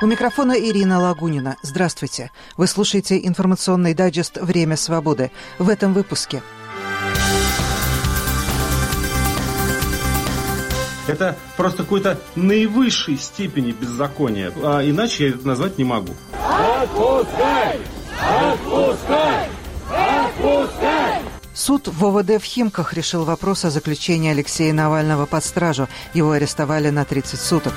микрофона Ирина Лагунина. Здравствуйте. Вы слушаете информационный дайджест «Время свободы». В этом выпуске. Это просто какой-то наивысшей степени беззакония. А иначе я это назвать не могу. Отпускай! Отпускай! Отпускай! Суд в ОВД в Химках решил вопрос о заключении Алексея Навального под стражу. Его арестовали на 30 суток.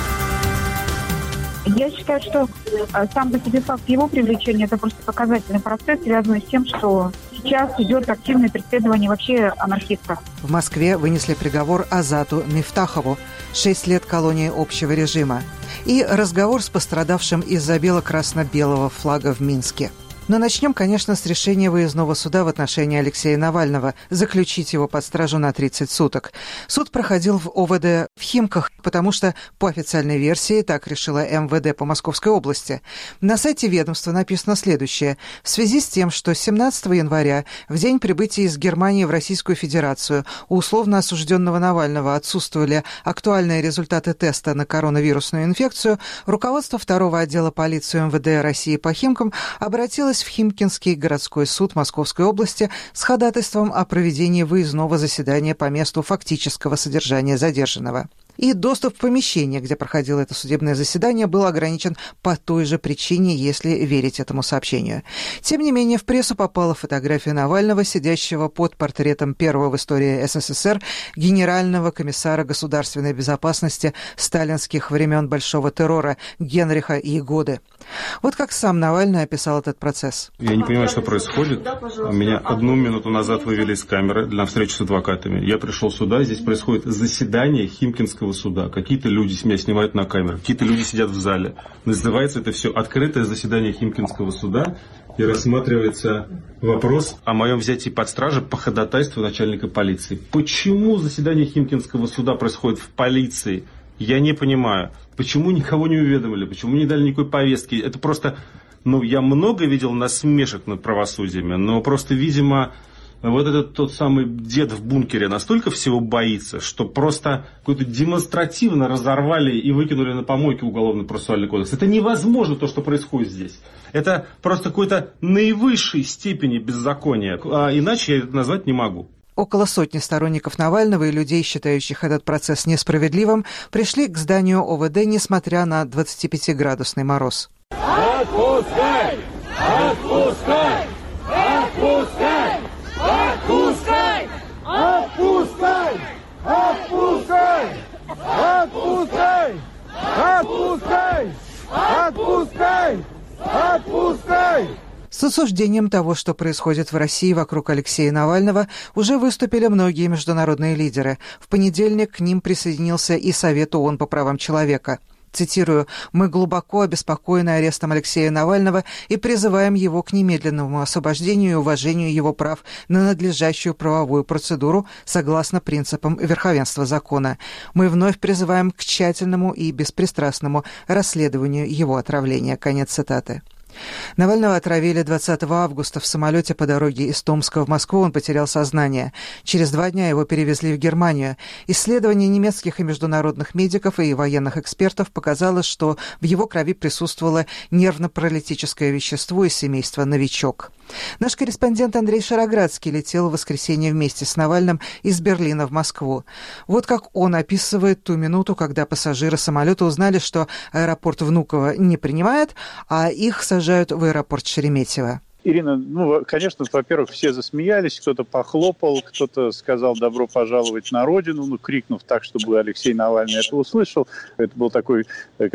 Я считаю, что сам по себе факт его привлечения – это просто показательный процесс, связанный с тем, что сейчас идет активное преследование вообще анархистов. В Москве вынесли приговор Азату Мифтахову – 6 лет колонии общего режима. И разговор с пострадавшим из-за бело-красно-белого флага в Минске. Но начнем, конечно, с решения выездного суда в отношении Алексея Навального заключить его под стражу на 30 суток. Суд проходил в ОВД в Химках, потому что, по официальной версии, так решила МВД по Московской области. На сайте ведомства написано следующее. В связи с тем, что 17 января, в день прибытия из Германии в Российскую Федерацию, у условно осужденного Навального отсутствовали актуальные результаты теста на коронавирусную инфекцию, руководство 2-го отдела полиции МВД России по Химкам обратилось в Химкинский городской суд Московской области с ходатайством о проведении выездного заседания по месту фактического содержания задержанного. И доступ в помещение, где проходило это судебное заседание, был ограничен по той же причине, если верить этому сообщению. Тем не менее, в прессу попала фотография Навального, сидящего под портретом первого в истории СССР генерального комиссара государственной безопасности сталинских времен Большого террора Генриха Ягоды. Вот как сам Навальный описал этот процесс. Я не понимаю, что происходит. Меня 1 минуту назад вывели из камеры на встречу с адвокатами. Я пришел сюда, здесь происходит заседание Химкинского суда. Какие-то люди меня снимают на камеру, какие-то люди сидят в зале. Называется это все «Открытое заседание Химкинского суда». И рассматривается вопрос о моем взятии под стражу по ходатайству начальника полиции. Почему заседание Химкинского суда происходит в полиции? Я не понимаю. Почему никого не уведомили? Почему не дали никакой повестки? Это просто... я много видел насмешек над правосудиями, но просто, видимо, вот этот тот самый дед в бункере настолько всего боится, что просто какой-то демонстративно разорвали и выкинули на помойку Уголовно-процессуальный кодекс. Это невозможно, то, что происходит здесь. Это просто какой-то наивысшей степени беззакония. А иначе я это назвать не могу. Около сотни сторонников Навального и людей, считающих этот процесс несправедливым, пришли к зданию ОВД, несмотря на 25-градусный мороз. Отпускай! Отпускай! Отпускай! Отпускай! Отпускай! Отпускай! Отпускай! Отпускай! Отпускай! Отпускай! С осуждением того, что происходит в России вокруг Алексея Навального, уже выступили многие международные лидеры. В понедельник к ним присоединился и Совет ООН по правам человека. Цитирую: «Мы глубоко обеспокоены арестом Алексея Навального и призываем его к немедленному освобождению и уважению его прав на надлежащую правовую процедуру согласно принципам верховенства закона. Мы вновь призываем к тщательному и беспристрастному расследованию его отравления». Конец цитаты. Навального отравили 20 августа в самолете по дороге из Томска в Москву. Он потерял сознание. Через 2 дня его перевезли в Германию. Исследование немецких и международных медиков и военных экспертов показало, что в его крови присутствовало нервно-паралитическое вещество из семейства «Новичок». Наш корреспондент Андрей Шароградский летел в воскресенье вместе с Навальным из Берлина в Москву. Вот как он описывает ту минуту, когда пассажиры самолета узнали, что аэропорт Внуково не принимает, а их сажают в аэропорт Шереметьево. Ирина, конечно, во-первых, все засмеялись, кто-то похлопал, кто-то сказал «добро пожаловать на родину», крикнув так, чтобы Алексей Навальный это услышал. Это была такая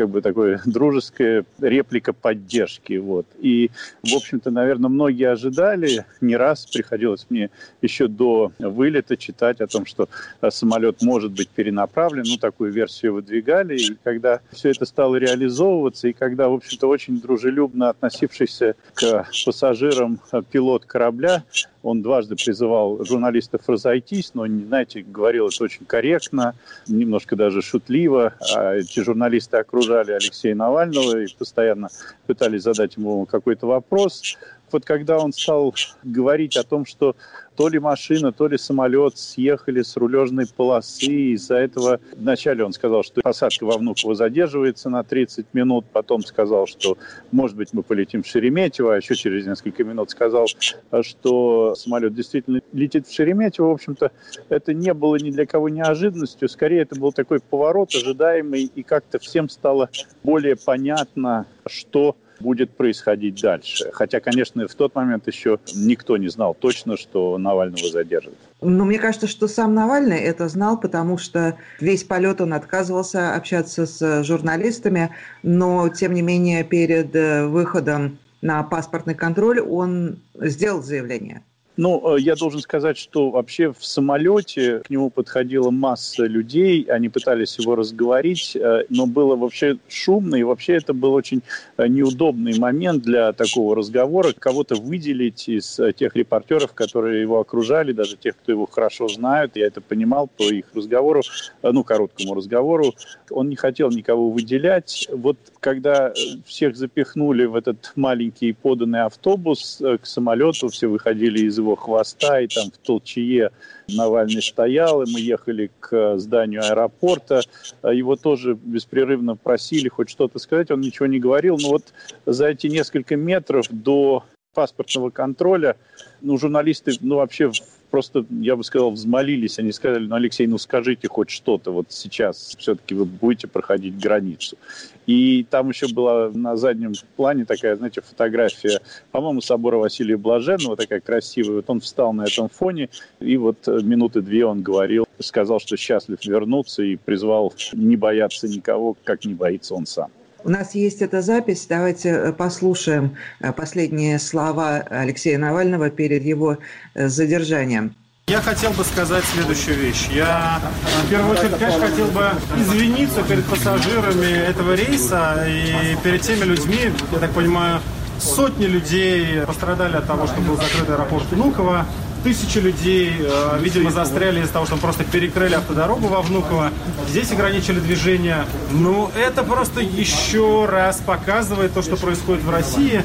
дружеская реплика поддержки. И, в общем-то, наверное, многие ожидали. Не раз приходилось мне еще до вылета читать о том, что самолет может быть перенаправлен. Такую версию выдвигали. И когда все это стало реализовываться, и когда, в общем-то, очень дружелюбно относившийся к пассажирам пилот корабля, он дважды призывал журналистов разойтись, но, знаете, говорил это очень корректно, немножко даже шутливо. Эти журналисты окружали Алексея Навального и постоянно пытались задать ему какой-то вопрос. Вот когда он стал говорить о том, что то ли машина, то ли самолет съехали с рулежной полосы, из-за этого вначале он сказал, что посадка во Внуково задерживается на 30 минут, потом сказал, что, может быть, мы полетим в Шереметьево, а еще через несколько минут сказал, что самолет действительно летит в Шереметьево. В общем-то, это не было ни для кого неожиданностью, скорее это был такой поворот ожидаемый, и как-то всем стало более понятно, что будет происходить дальше. Хотя, конечно, в тот момент еще никто не знал точно, что Навального задержат. Но мне кажется, что сам Навальный это знал, потому что весь полет он отказывался общаться с журналистами, но, тем не менее, перед выходом на паспортный контроль он сделал заявление. Ну, я должен сказать, что вообще в самолете к нему подходила масса людей, они пытались его разговорить, но было вообще шумно, и вообще это был очень неудобный момент для такого разговора. Кого-то выделить из тех репортеров, которые его окружали, даже тех, кто его хорошо знает, я это понимал по их разговору, короткому разговору, он не хотел никого выделять. Вот когда всех запихнули в этот маленький поданный автобус к самолету, все выходили из его хвоста, и там в толчее Навальный стоял, и мы ехали к зданию аэропорта. Его тоже беспрерывно просили хоть что-то сказать, он ничего не говорил. Но вот за эти несколько метров до паспортного контроля журналисты вообще просто, я бы сказал, взмолились. Они сказали: Алексей, скажите хоть что-то, вот сейчас все-таки вы будете проходить границу. И там еще была на заднем плане такая, фотография, по-моему, собора Василия Блаженного, такая красивая. Вот он встал на этом фоне, и вот минуты две он говорил, сказал, что счастлив вернуться, и призвал не бояться никого, как не боится он сам. У нас есть эта запись. Давайте послушаем последние слова Алексея Навального перед его задержанием. Я хотел бы сказать следующую вещь. Я, в первую очередь, конечно, хотел бы извиниться перед пассажирами этого рейса и перед теми людьми, я так понимаю, сотни людей пострадали от того, что был закрыт аэропорт Внуково. Тысячи людей, видимо, застряли из-за того, что просто перекрыли автодорогу во Внуково. Здесь ограничили движение. Это просто еще раз показывает то, что происходит в России,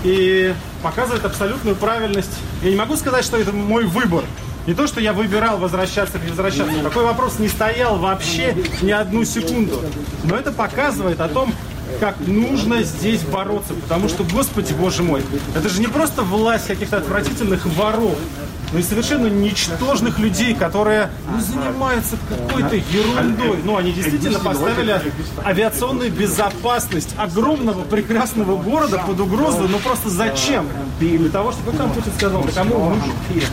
и показывает абсолютную правильность. Я не могу сказать, что это мой выбор. Не то, что я выбирал возвращаться или не возвращаться. Такой вопрос не стоял вообще ни одну секунду. Но это показывает о том, как нужно здесь бороться. Потому что, Господи, Боже мой, это же не просто власть каких-то отвратительных воров, но и совершенно ничтожных людей, которые занимаются какой-то ерундой. Они действительно поставили авиационную безопасность огромного прекрасного города под угрозу. Просто зачем? Для того, чтобы, как там Путин сказал, кому нужен?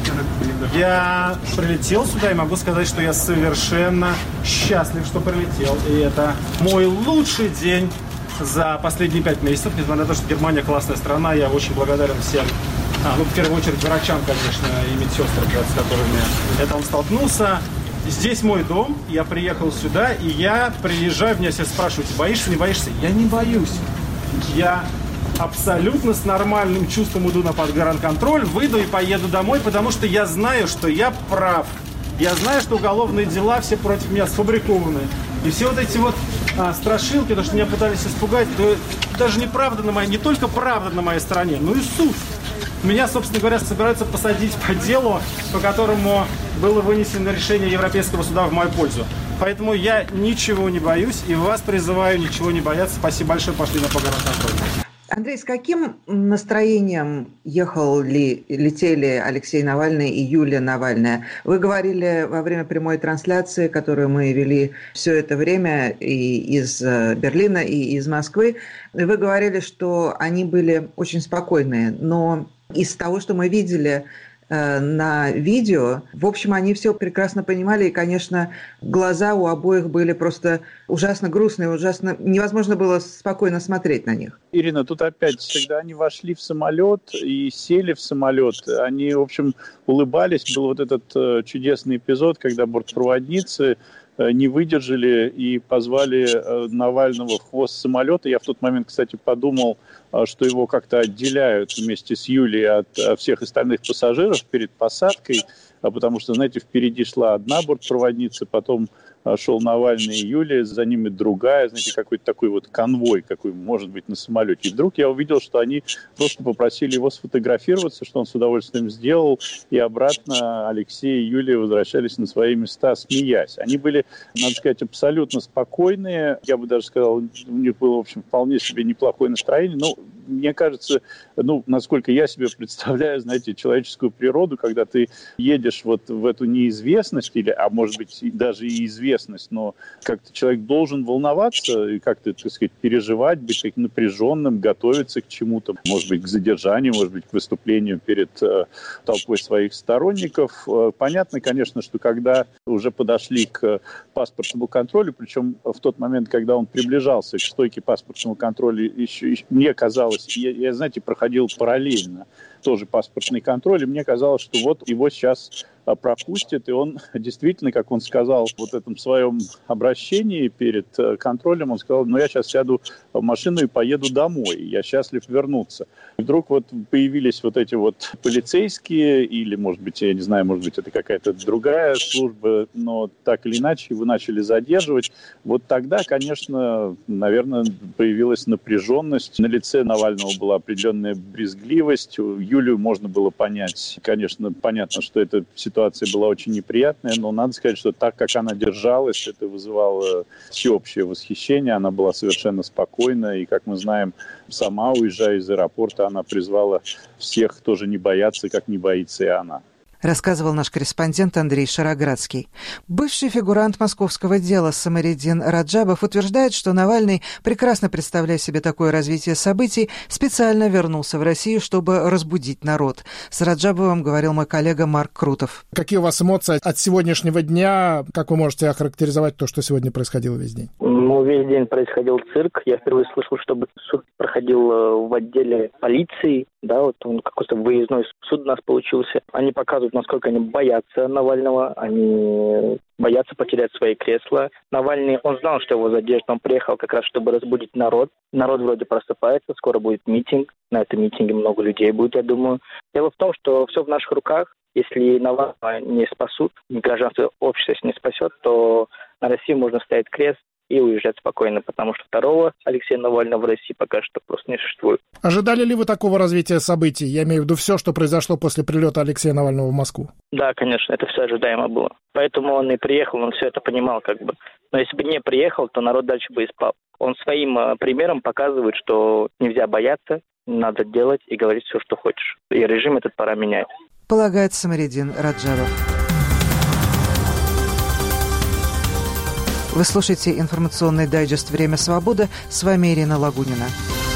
Я прилетел сюда и могу сказать, что я совершенно счастлив, что прилетел. И это мой лучший день за последние 5 месяцев. Несмотря на то, что Германия классная страна, я очень благодарен всем. В первую очередь врачам, конечно, и медсестрам, с которыми это он столкнулся. Здесь мой дом, я приехал сюда, и я приезжаю, меня все спрашивают: боишься, не боишься? Я не боюсь. Я абсолютно с нормальным чувством иду на подгранконтроль, выйду и поеду домой, потому что я знаю, что я прав. Я знаю, что уголовные дела все против меня сфабрикованы. И все вот эти страшилки, то, что меня пытались испугать, то даже неправда не только правда на моей стороне, но и суд. Меня, собственно говоря, собираются посадить по делу, по которому было вынесено решение Европейского суда в мою пользу. Поэтому я ничего не боюсь и вас призываю ничего не бояться. Спасибо большое, пошли на погранконтроль. Андрей, с каким настроением летели Алексей Навальный и Юлия Навальная? Вы говорили во время прямой трансляции, которую мы вели все это время и из Берлина, и из Москвы, вы говорили, что они были очень спокойные, но из того, что мы видели на видео, в общем, они все прекрасно понимали, и, конечно, глаза у обоих были просто ужасно грустные, ужасно невозможно было спокойно смотреть на них. Ирина, тут опять, когда они вошли в самолет и сели в самолет, они, в общем, улыбались. Был вот этот чудесный эпизод, когда бортпроводницы не выдержали и позвали Навального в хвост самолета. Я в тот момент, кстати, подумал что его как-то отделяют вместе с Юлией от всех остальных пассажиров перед посадкой, потому что, знаете, впереди шла одна бортпроводница, потом шел Навальный и Юлия, за ними другая, знаете, какой-то такой вот конвой, какой может быть на самолете. И вдруг я увидел, что они просто попросили его сфотографироваться, что он с удовольствием сделал, и обратно Алексей и Юлия возвращались на свои места, смеясь. Они были, надо сказать, абсолютно спокойные, я бы даже сказал, у них было, в общем, вполне себе неплохое настроение, но мне кажется, насколько я себе представляю, знаете, человеческую природу, когда ты едешь вот в эту неизвестность, а может быть даже и известность, но как-то человек должен волноваться и как-то, так сказать, переживать, быть таким напряженным, готовиться к чему-то, может быть, к задержанию, может быть, к выступлению перед толпой своих сторонников. Понятно, конечно, что когда уже подошли к паспортному контролю, причем в тот момент, когда он приближался к стойке паспортного контроля, еще мне казалось, я, знаете, проходил параллельно тоже паспортный контроль, и мне казалось, что вот его сейчас пропустят, и он действительно, как он сказал в вот этом своем обращении перед контролем, он сказал, я сейчас сяду в машину и поеду домой, я счастлив вернуться. И вдруг вот появились вот эти вот полицейские, или, может быть, я не знаю, может быть, это какая-то другая служба, но так или иначе его начали задерживать. Вот тогда, конечно, наверное, появилась напряженность. На лице Навального была определенная брезгливость. Юлию можно было понять. Конечно, понятно, что эта ситуация была очень неприятная, но надо сказать, что так, как она держалась, это вызывало всеобщее восхищение. Она была совершенно спокойна. И, как мы знаем, сама, уезжая из аэропорта, она призвала всех тоже не бояться, как не боится и она. Рассказывал наш корреспондент Андрей Шароградский. Бывший фигурант московского дела Самариддин Раджабов утверждает, что Навальный, прекрасно представляя себе такое развитие событий, специально вернулся в Россию, чтобы разбудить народ. С Раджабовым говорил мой коллега Марк Крутов. Какие у вас эмоции от сегодняшнего дня? Как вы можете охарактеризовать то, что сегодня происходило весь день? Весь день происходил цирк. Я впервые слышал, чтобы суд проходил в отделе полиции. Да, вот он какой-то выездной суд у нас получился. Они показывают, насколько они боятся Навального, они боятся потерять свои кресла. Навальный, он знал, что его задержат, он приехал как раз, чтобы разбудить народ. Народ вроде просыпается, скоро будет митинг. На этом митинге много людей будет, я думаю. Дело в том, что все в наших руках. Если Навального не спасут, гражданство общества не спасет, то на Россию можно ставить крест и уезжать спокойно, потому что второго Алексея Навального в России пока что просто не существует. Ожидали ли вы такого развития событий? Я имею в виду все, что произошло после прилета Алексея Навального в Москву. Да, конечно, это все ожидаемо было. Поэтому он и приехал, он все это понимал как бы. Но если бы не приехал, то народ дальше бы и спал. Он своим примером показывает, что нельзя бояться, надо делать и говорить все, что хочешь. И режим этот пора менять. Полагает Самариддин Раджабов. Вы слушаете информационный дайджест «Время свободы». С вами Ирина Лагунина.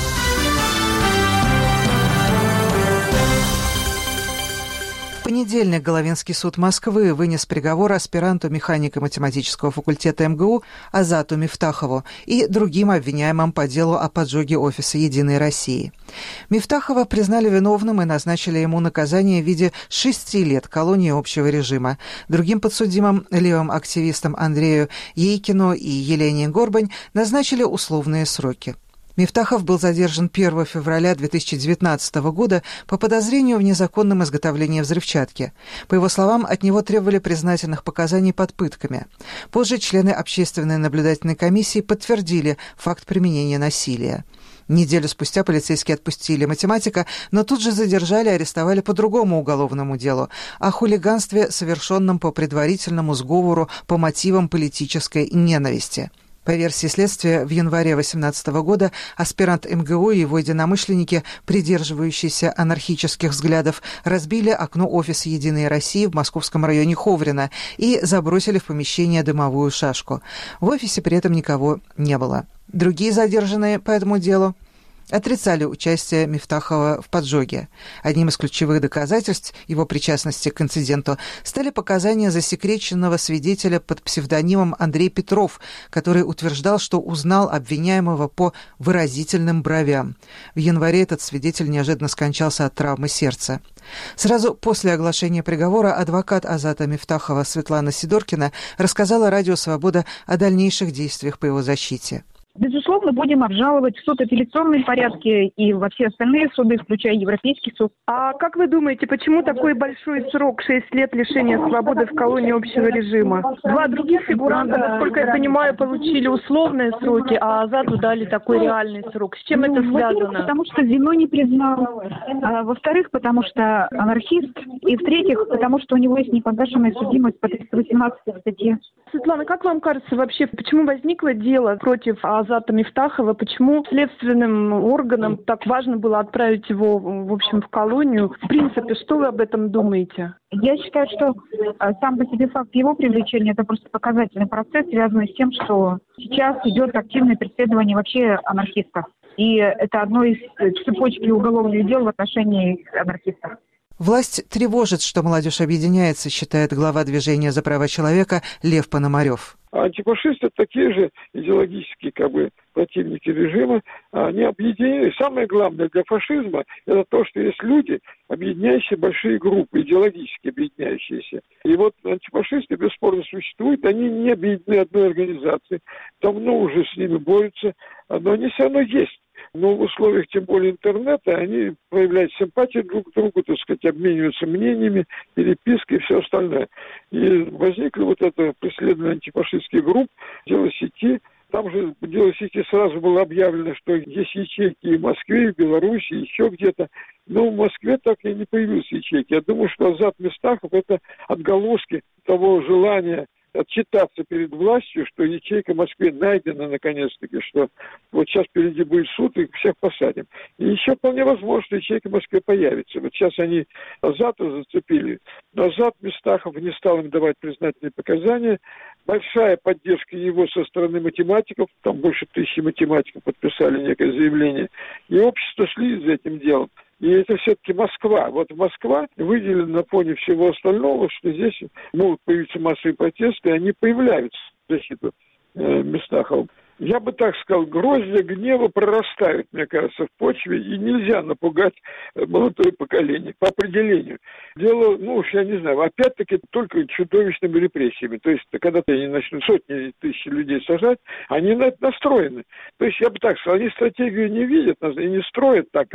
В понедельник Головинский суд Москвы вынес приговор аспиранту механико-математического факультета МГУ Азату Мифтахову и другим обвиняемым по делу о поджоге офиса «Единой России». Мифтахова признали виновным и назначили ему наказание в виде 6 лет колонии общего режима. Другим подсудимым, левым активистам Андрею Ейкину и Елене Горбань, назначили условные сроки. Мифтахов был задержан 1 февраля 2019 года по подозрению в незаконном изготовлении взрывчатки. По его словам, от него требовали признательных показаний под пытками. Позже члены общественной наблюдательной комиссии подтвердили факт применения насилия. Неделю спустя полицейские отпустили математика, но тут же задержали и арестовали по другому уголовному делу о хулиганстве, совершенном по предварительному сговору по мотивам политической ненависти. По версии следствия, в январе 2018 года аспирант МГУ и его единомышленники, придерживающиеся анархических взглядов, разбили окно офиса «Единой России» в московском районе Ховрино и забросили в помещение дымовую шашку. В офисе при этом никого не было. Другие задержанные по этому делу отрицали участие Мифтахова в поджоге. Одним из ключевых доказательств его причастности к инциденту стали показания засекреченного свидетеля под псевдонимом Андрей Петров, который утверждал, что узнал обвиняемого по выразительным бровям. В январе этот свидетель неожиданно скончался от травмы сердца. Сразу после оглашения приговора адвокат Азата Мифтахова Светлана Сидоркина рассказала Радио «Свобода» о дальнейших действиях по его защите. Безусловно, будем обжаловать в суд апелляционном порядке и во все остальные суды, включая Европейский суд. А как вы думаете, почему такой большой срок, 6 лет лишения свободы в колонии общего режима? Два других фигуранта, насколько я понимаю, получили условные сроки, а Азату дали такой реальный срок. С чем это связано? Потому что вину не признал. Во-вторых, потому что анархист. И в-третьих, потому что у него есть непогашенная судимость по 318 статье. Светлана, как вам кажется вообще, почему возникло дело против Азата Мифтахова? Почему следственным органам так важно было отправить его, в общем, в колонию? В принципе, что вы об этом думаете? Я считаю, что сам по себе факт его привлечения – это просто показательный процесс, связанный с тем, что сейчас идет активное преследование вообще анархистов. И это одно из цепочки уголовных дел в отношении анархистов. Власть тревожит, что молодежь объединяется, считает глава движения за права человека Лев Пономарев. Антифашисты такие же идеологические противники режима, они объединены. Самое главное для фашизма это то, что есть люди, объединяющие большие группы, идеологически объединяющиеся. И вот антифашисты бесспорно существуют, они не объединены одной организацией, давно уже с ними борются, но они все равно есть. Но в условиях, тем более, интернета, они проявляют симпатию друг к другу, так сказать, обмениваются мнениями, перепиской и все остальное. И возникли вот это преследование антифашистских групп, дело сети. Там же в дело сети сразу было объявлено, что есть ячейки и в Москве, и в Беларуси, и еще где-то. Но в Москве так и не появились ячейки. Я думаю, что Азат Мифтахов – это отголоски того желания отчитаться перед властью, что ячейка в Москве найдена наконец-таки, что вот сейчас впереди будет суд, и всех посадим. И еще вполне возможно, что ячейка в Москве появится. Вот сейчас они Азата зацепили, но Азат Мифтахов не стал им давать признательные показания. Большая поддержка его со стороны математиков, там больше 1000 математиков подписали некое заявление, и общество следит за этим делом. И это все-таки Москва. Вот Москва выделена на фоне всего остального, что здесь могут появиться массовые протесты, и они появляются в защиту Мифтахова. Я бы так сказал, гроздья гнева прорастают, мне кажется, в почве, и нельзя напугать молодое поколение по определению. Дело, я не знаю, опять-таки только чудовищными репрессиями. То есть, когда они начнут сотни тысяч людей сажать, они на это настроены. То есть, я бы так сказал, они стратегию не видят и не строят так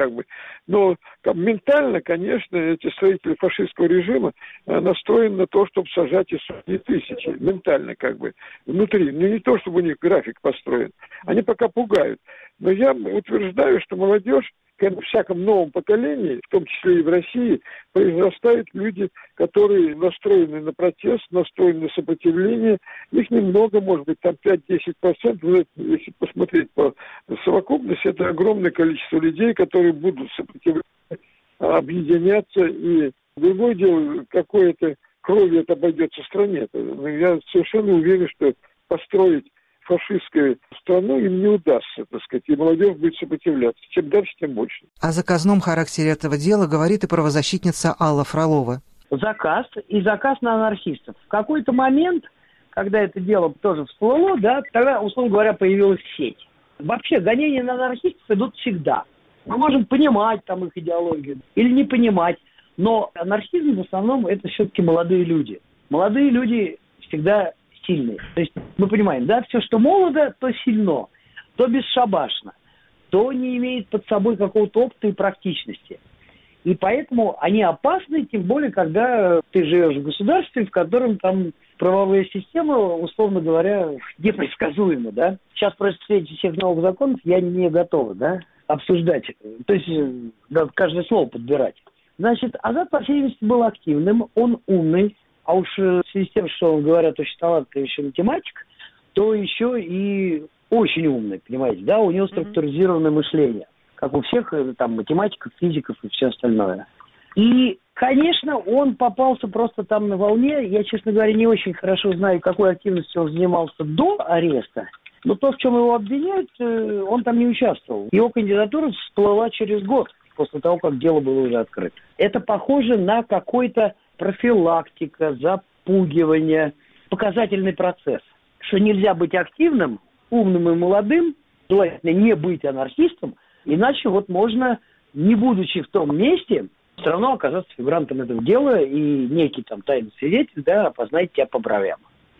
но ментально, конечно, эти строители фашистского режима настроены на то, чтобы сажать и сотни тысяч. Ментально внутри. Не то, чтобы у них график построен. Они пока пугают. Но я утверждаю, что молодежь, в всяком новом поколении, в том числе и в России, произрастают люди, которые настроены на протест, настроены на сопротивление. Их немного, может быть, там 5-10%. Если посмотреть по совокупности, это огромное количество людей, которые будут сопротивляться, объединяться. И другое дело, какое-то кровью это обойдется стране. Я совершенно уверен, что построить фашистскую страну им не удастся, так сказать, и молодежь будет сопротивляться. Чем дальше, тем больше. О заказном характере этого дела говорит и правозащитница Алла Фролова. Заказ на анархистов. В какой-то момент, когда это дело тоже всплыло, тогда, условно говоря, появилась сеть. Вообще, гонения на анархистов идут всегда. Мы можем понимать там их идеологию или не понимать, но анархизм в основном это все-таки молодые люди. Молодые люди всегда сильные. То есть мы понимаем, все, что молодо, то сильно, то бесшабашно, то не имеет под собой какого-то опыта и практичности. И поэтому они опасны, тем более, когда ты живешь в государстве, в котором там правовая система, условно говоря, непредсказуема, Сейчас просто среди всех новых законов я не готова, обсуждать. То есть надо каждое слово подбирать. Значит, Азат, по всей видимости, был активным, он умный, а уж в связи с тем, что он, говорят, очень талантливый еще математик, то еще и очень умный, понимаете, у него структуризированное мышление, как у всех там математиков, физиков и все остальное. И, конечно, он попался просто там на волне. Я, честно говоря, не очень хорошо знаю, какой активностью он занимался до ареста, но то, в чем его обвиняют, он там не участвовал. Его кандидатура всплыла через год после того, как дело было уже открыто. Это похоже на какой-то профилактика, запугивание, показательный процесс. Что нельзя быть активным, умным и молодым, желательно не быть анархистом, иначе можно, не будучи в том месте, все равно оказаться фигурантом этого дела, и некий там тайный свидетель, опознает тебя по бровям.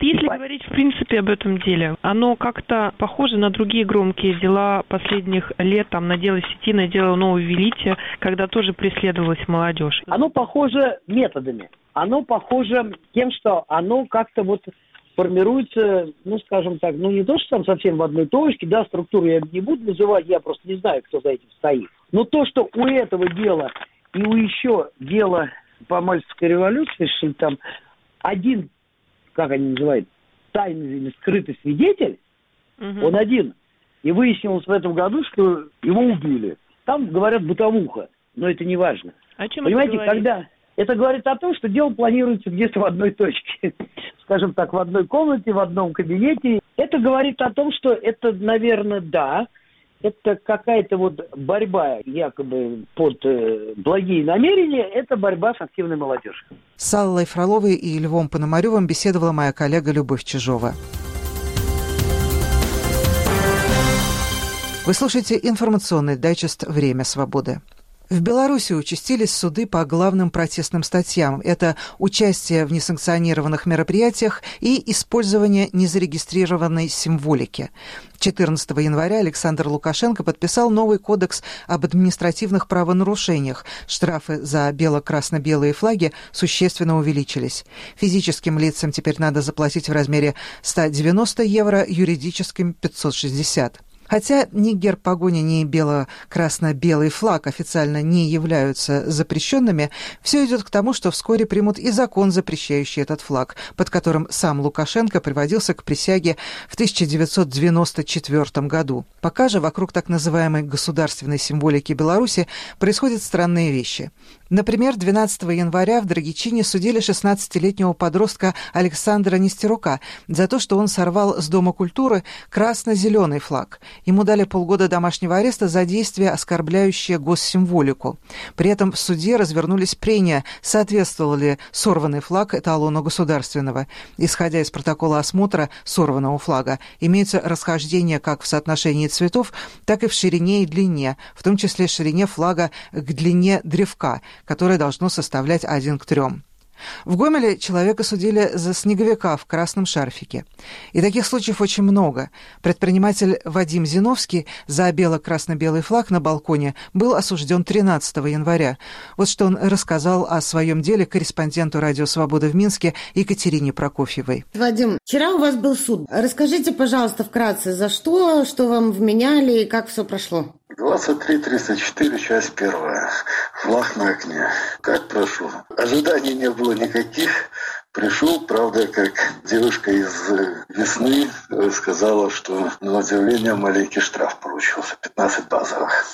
Если говорить, в принципе, об этом деле, оно как-то похоже на другие громкие дела последних лет, там, на дело сети, на дело нового величия, когда тоже преследовалась молодежь. Оно похоже методами. Оно похоже тем, что оно как-то вот формируется, ну, скажем так, ну, не то, что там совсем в одной точке, да, структуру я не буду называть, я просто не знаю, кто за этим стоит. Но то, что у этого дела и у еще дела по Мальцевской революции, что там один, как они называют, тайный или скрытый свидетель, он один. И выяснилось в этом году, что его убили. Там, говорят, бытовуха, но это не важно. О чем понимаете, это говорит? когда... Это говорит о том, что дело планируется где-то в одной точке. Скажем так, в одной комнате, в одном кабинете. Это говорит о том, что это, наверное, да, это какая-то вот борьба якобы под благие намерения, это борьба с активной молодежью. С Аллой Фроловой и Львом Пономаревым беседовала моя коллега Любовь Чижова. Вы слушаете информационный дайджест «Время свободы». В Беларуси участились суды по главным протестным статьям. Это участие в несанкционированных мероприятиях и использование незарегистрированной символики. 14 января Александр Лукашенко подписал новый кодекс об административных правонарушениях. Штрафы за бело-красно-белые флаги существенно увеличились. Физическим лицам теперь надо заплатить в размере 190 евро, юридическим – 560. Хотя ни герб погони, ни бело-красно-белый флаг официально не являются запрещенными, все идет к тому, что вскоре примут и закон, запрещающий этот флаг, под которым сам Лукашенко приводился к присяге в 1994 году. Пока же вокруг так называемой государственной символики Беларуси происходят странные вещи. Например, 12 января в Драгичине судили 16-летнего подростка Александра Нестерука за то, что он сорвал с Дома культуры красно-зеленый флаг. Ему дали полгода домашнего ареста за действие, оскорбляющее госсимволику. При этом в суде развернулись прения, соответствовал ли сорванный флаг эталону государственного. Исходя из протокола осмотра сорванного флага, имеются расхождения как в соотношении цветов, так и в ширине и длине, в том числе ширине флага к длине древка, которое должно составлять 1:3. В Гомеле человека судили за снеговика в красном шарфике. И таких случаев очень много. Предприниматель Вадим Зиновский за бело-красно-белый флаг на балконе был осужден 13 января. Вот что он рассказал о своем деле корреспонденту «Радио Свобода» в Минске Екатерине Прокофьевой. Вадим, вчера у вас был суд. Расскажите, пожалуйста, вкратце, за что вам вменяли и как все прошло? 23-304, часть 1. Флаг на окне. Как прошел? Ожиданий не было никаких. Пришел, правда, как девушка из «Весны» сказала, что, на удивление, маленький штраф получился. 15 базовых.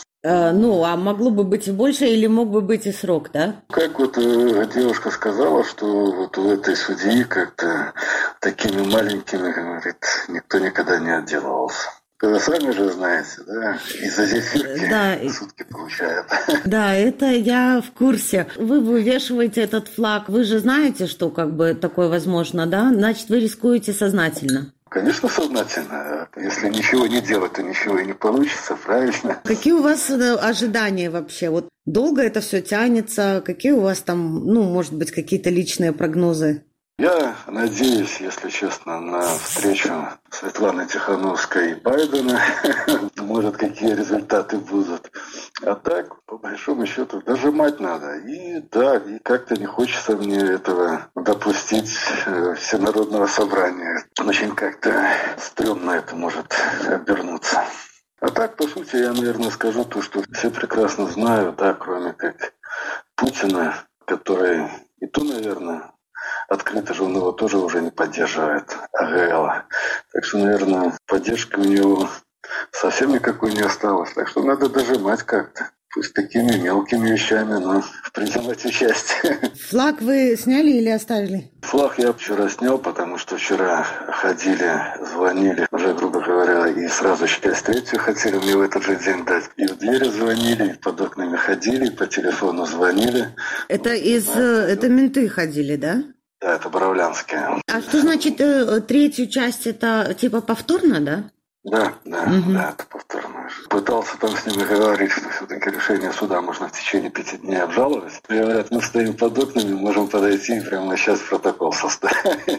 А могло бы быть и больше, или мог бы быть и срок, да? Как вот девушка сказала, что вот у этой судьи как-то такими маленькими, говорит, никто никогда не отделывался. Вы сами же знаете, да? Из-за зефирки сутки получают. Да, это я в курсе. Вы вывешиваете этот флаг. Вы же знаете, что как бы такое возможно, да? Значит, вы рискуете сознательно. Конечно, сознательно. Если ничего не делать, то ничего и не получится, правильно? Какие у вас ожидания вообще? Вот долго это все тянется? Какие у вас там, может быть, какие-то личные прогнозы? Я надеюсь, если честно, на встречу Светланы Тихановской и Байдена. Может, какие результаты будут. А так, по большому счету, дожимать надо. И как-то не хочется мне этого допустить всенародного собрания. Очень как-то стрёмно это может обернуться. А так, по сути, я, наверное, скажу то, что все прекрасно знают, кроме как Путина, который и то, наверное, открыто же он его тоже уже не поддерживает, АГЛ. Так что, наверное, поддержки у него совсем никакой не осталось. Так что надо дожимать как-то. Пусть такими мелкими вещами, но принимать участие. Флаг вы сняли или оставили? Флаг я вчера снял, потому что вчера ходили, звонили, уже, грубо говоря, и сразу часть 3 хотели мне в этот же день дать. И в двери звонили, и под окнами ходили, и по телефону звонили. Это это менты ходили, да? Да, это Боровлянские. А что значит 3-ю часть, это типа повторно, да? Да, это повторно. Пытался там с ними говорить, что все-таки решение суда можно в течение 5 дней обжаловать. И говорят, мы стоим под окнами, можем подойти и прямо сейчас протокол составить.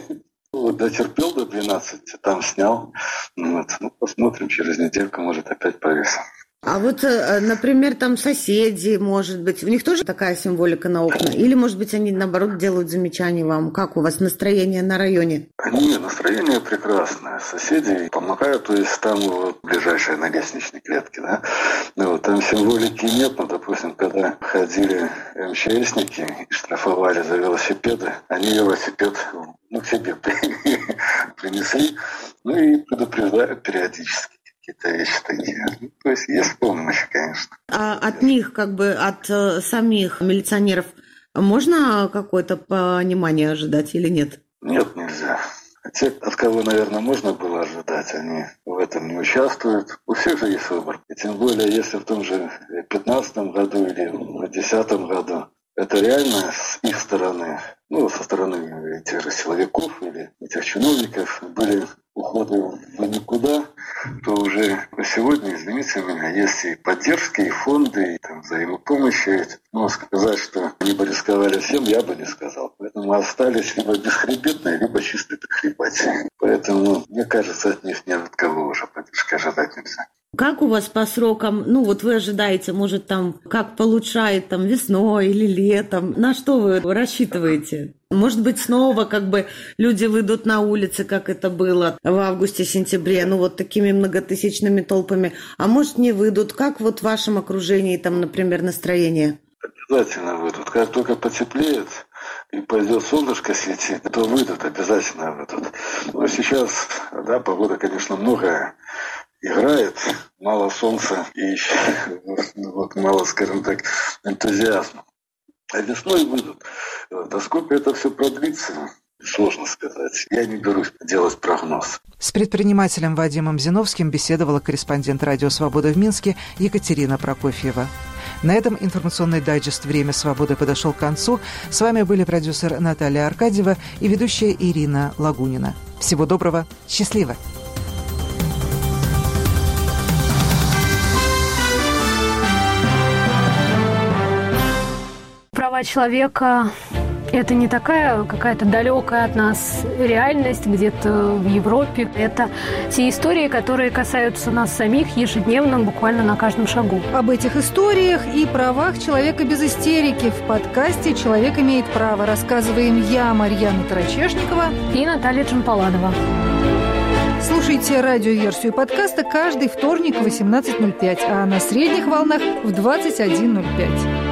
Вот дотерпел до 12, там снял. Вот. Ну, посмотрим, через недельку, может, опять повесим. А вот, например, там соседи, может быть, у них тоже такая символика на окна? Или, может быть, они, наоборот, делают замечания вам? Как у вас настроение на районе? Настроение прекрасное. Соседи помогают, то есть там вот ближайшие на лестничной клетке, да? Вот, там символики нет, но, допустим, когда ходили МЧСники и штрафовали за велосипеды, они велосипед к себе принесли, и предупреждают периодически. Какие-то вещи такие. То есть есть помощь, конечно. А от них, от самих милиционеров, можно какое-то понимание ожидать или нет? Нет, нельзя. Те, от кого, наверное, можно было ожидать, они в этом не участвуют. У всех же есть выбор. И тем более, если в том же 2015 году или в 2010 году это реально с их стороны, со стороны тех же силовиков или этих чиновников были уходы в никуда, то уже сегодня, извините меня, есть и поддержки, и фонды, и взаимопомощи. Но сказать, что они бы рисковали всем, я бы не сказал. Поэтому остались либо бесхребетные, либо чистые прихлебатели. Поэтому, мне кажется, от них ни от кого уже поддержки ожидать нельзя. Как у вас по срокам, вы ожидаете, может, как получает весной или летом? На что вы рассчитываете? Может быть, снова люди выйдут на улицы, как это было в августе-сентябре, такими многотысячными толпами. А может, не выйдут? Как в вашем окружении, например, настроение? Обязательно выйдут. Как только потеплеет и пойдет солнышко светить, то выйдут, обязательно выйдут. Но сейчас, погода, конечно, многое играет, мало солнца и мало, скажем так, энтузиазма. А весной выйдут. Да сколько это все продлится, сложно сказать. Я не берусь делать прогноз. С предпринимателем Вадимом Зиновским беседовала корреспондент «Радио Свобода» в Минске Екатерина Прокофьева. На этом информационный дайджест «Время свободы» подошел к концу. С вами были продюсер Наталья Аркадьева и ведущая Ирина Лагунина. Всего доброго, счастливо! Права человека – это не такая какая-то далекая от нас реальность где-то в Европе. Это те истории, которые касаются нас самих ежедневно, буквально на каждом шагу. Об этих историях и правах человека без истерики в подкасте «Человек имеет право» рассказываем я, Марьяна Тарачешникова и Наталья Джампаладова. Слушайте радиоверсию подкаста каждый вторник в 18:05, а на средних волнах в 21:05.